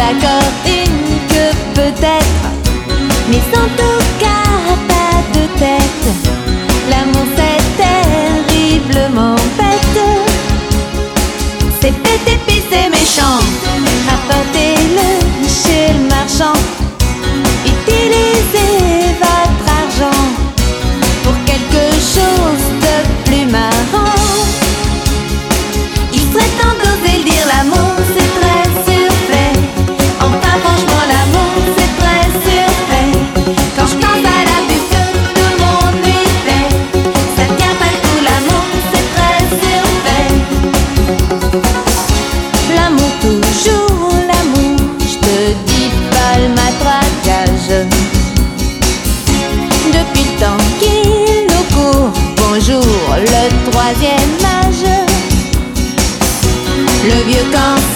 d'accord, une queue peut-être, mais en tout cas pas de tête. L'amour c'est terriblement bête. C'est bête et puis c'est méchant. Apportez-le chez le marchand. Utilisez votre argent pour quelque chose de plus marrant. Il serait temps d'oser le dire, l'amour c'est très surfait. Enfin franchement l'amour c'est très surfait. Quand je pense à la vue que tout le monde lui fait, ça tient pas le coup, l'amour c'est très surfait. L'amour toujours l'amour, je te dis pas le matraquage. Depuis le temps qu'il nous court, bonjour le troisième âge. Le vieux camp